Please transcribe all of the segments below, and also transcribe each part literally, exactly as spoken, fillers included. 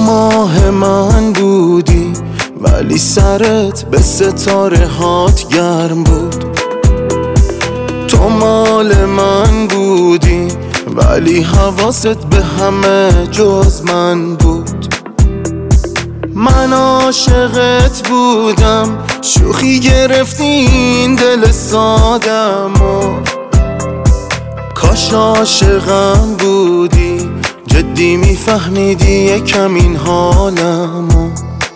ماه من بودی ولی سرت به ستاره هات گرم بود. تو مال من بودی ولی حواست به همه جز من بود. من عاشقت بودم، شوخی گرفتی این دل سادمو. کاش عاشقم بودی، جدی میفهمیدی یکم این حالمو.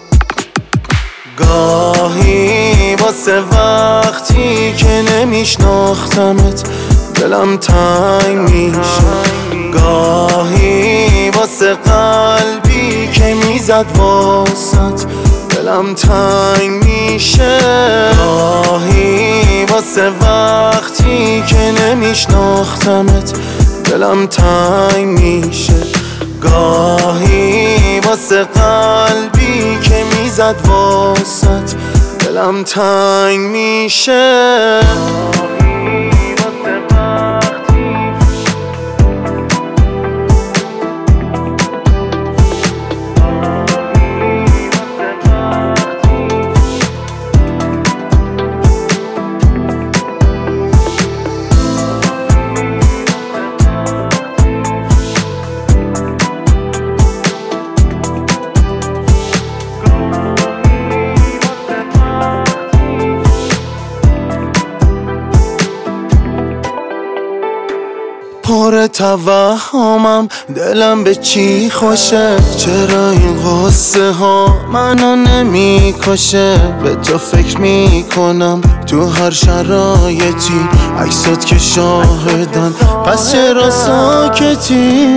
گاهی واسه وقتی که نمیشناختمت دلم تنگ میشه. گاهی واسه قلبی که میزد واسط دلم تنگ میشه. گاهی واسه وقتی که نمیشناختمت دلم تنگ میشه. گاهی واسه قلبی که میزد واسط دلم تنگ میشه. پر توهمم، دلم به چی خوشه؟ چرا این قصه ها منو نمی کشه؟ به تو فکر میکنم تو هر شرایطی، عکسات که شاهدن، پس چرا ساکتی؟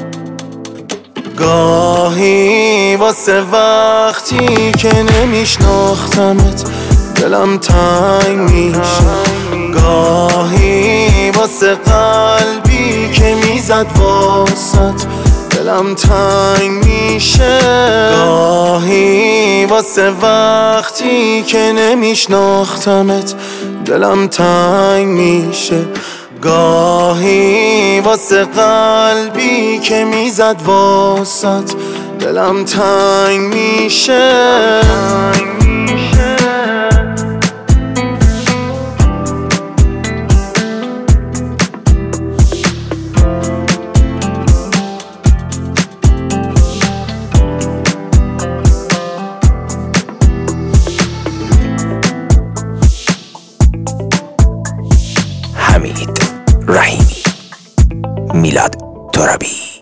گاهی واسه وقتی که نمیشناختمت دلم تنگ میشه. گاهی واسه قلبی که میزد واسط دلم تنگ میشه. گاهی واسه وقتی که نمیشناختمت دلم تنگ میشه. گاهی واسه قلبی که میزد واسط دلم تنگ میشه. حمید رحیمی، میلاد ترابی.